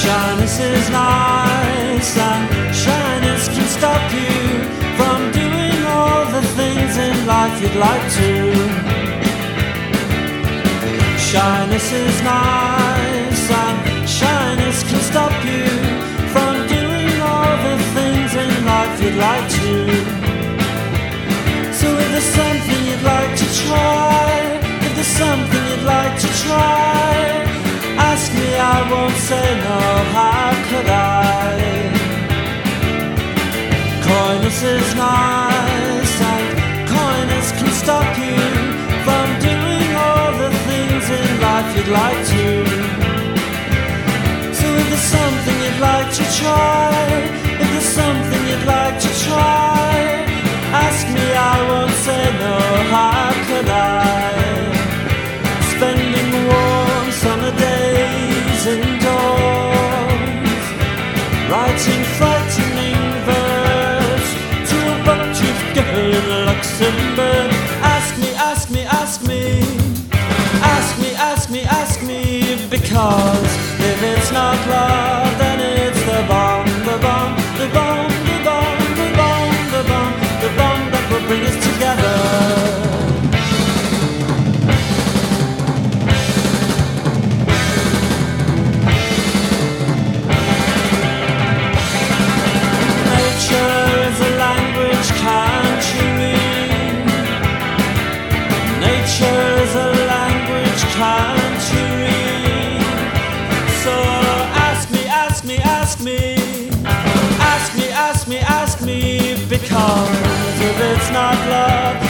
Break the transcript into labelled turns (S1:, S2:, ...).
S1: Shyness is nice, and shyness can stop you from doing all the things in life you'd like to. Shyness is nice, and shyness can stop you from doing all the things in life you'd like to. So if there's something you'd like to try, if there's something you'd like to try, ask me, I won't say no, how could I? Coyness is nice, and coyness can stop you from doing all the things in life you'd like to. So if there's something you'd like to try, if there's something you'd like to try, ask me, I won't say no, how could I? Spending warm summer days indoors, writing frightening verse to a bunch of girls in Luxembourg. Ask me, ask me, ask me, ask me, ask me, ask me, because if it's not love, then it's the bomb, the bomb, the bomb, the bomb, the bomb, the bomb, the bomb that will bring us together. Nature's a language, can't you read? So ask me, ask me, ask me, ask me, ask me, ask me, because if it's not love,